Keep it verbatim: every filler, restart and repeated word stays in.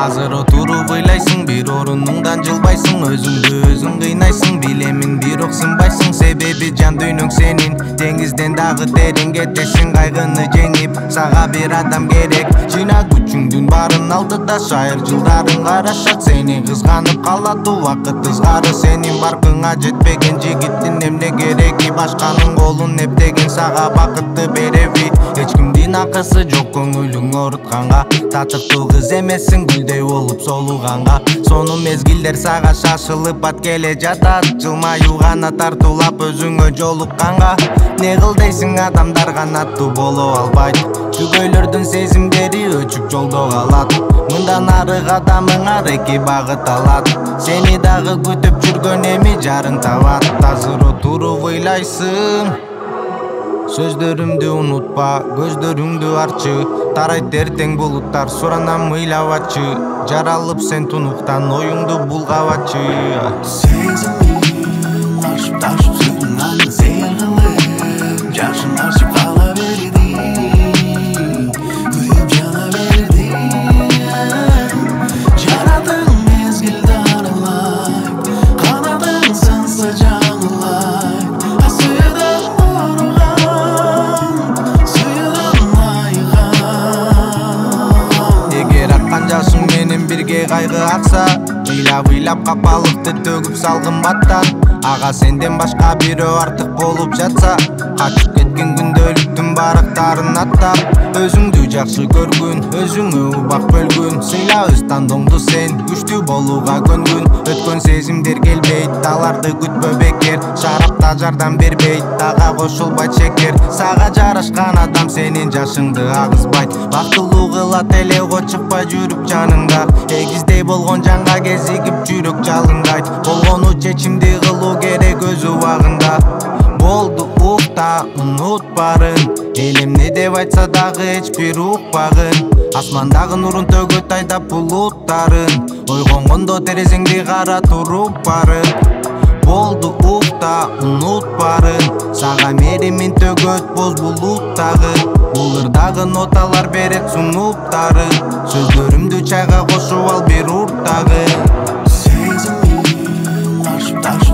Азыр отуруп ыйлайсың, бир орунуңдан жылбайсың, өзүңдү өзүң кыйнайсың, билемин бирок сынбайсың, себеби жан дүйнөң сенин. Деңизден дагы терең кетесиң, кайгыны жеңип, сага бир адам керек. Жыйна күчүңдүн баарын алдыда шайыр жылдарың карашат, сени кызганып калат убакыт ызгары. Сенин баркыңа жетпеген жигиттин эмне кереги, башканын колун эптеген сага бакытты береби. Эч кимдин акысы жок көңүлүң орутканга, татыктуу кыз эмессиң гүлдөй болуп солуганга. Сону мезгилдер сага шашылып ат келе жатат, жылмаюу гана тартуулап өзүңө жолукканга. Не кыл дейсиң, адамдар канаттуу боло албайт, түгөйлөрдүн сезимдери өчүп жолдо калат. Мындан ары кадамыңар эки багыт алат, сени дагы күтүп жүргөн эми жарың табат. Азыр отуруп ыйлайсың, сөздөрүмдү унутпа, көздөрүңдү арчы, тарайт эртең булуттар, суранам ыйлабачы. Жаралып сен тунуктан, оюңду булгабачы. Сезимим ашып ташып сүрүнгөн сыйыр кылып, жашың арчып кала берди, күйүп жана берди. Жаратың мезгилде арылай, канатың сынса жаңылай, сүйүдөн ооруган, сүйүдөн айыган. Эгер аккан жашың менен бирге кайгы акса, ыйлап ыйлап капалыкты төгүп салгын баттан. Ага сенден башка бирөө артык болуп жатса, качып кеткен күндөлүктүн барактарын аттап, өзүңдү жакшы көргүн, өзүңө убак бөлгүн. Сыйла өз тандооңду сен, күчтүү болууга көнгүн. Өткөн сезимдер келбейт, аларды күтпө бекер, шарапта жардам бербейт, ага кошулбайт шекер. Сага жарашкан адам сенин жашыңды агызбайт, бактылуу кылат эле го чыкпай жүрүп жаныңда. Эгиздей болгон жанга кезигип жүрөк жалындайт, болгону чечимди кылуу керек өз убагында. Болду укта, унут барын, эл эмне деп айтса дагы эч бир укпагын. Асмандагы нурун төгөт айдап булуттарын, ойгонгондо терезеңди кара туруп барып. Болду укта, унут барын, сага меримин төгөт боз булуттагы. Булырдагы ноталар берет сунуптарын, сөздөрүмдү чайга кошуп ал бир урттагы. Сезимим ашып ташып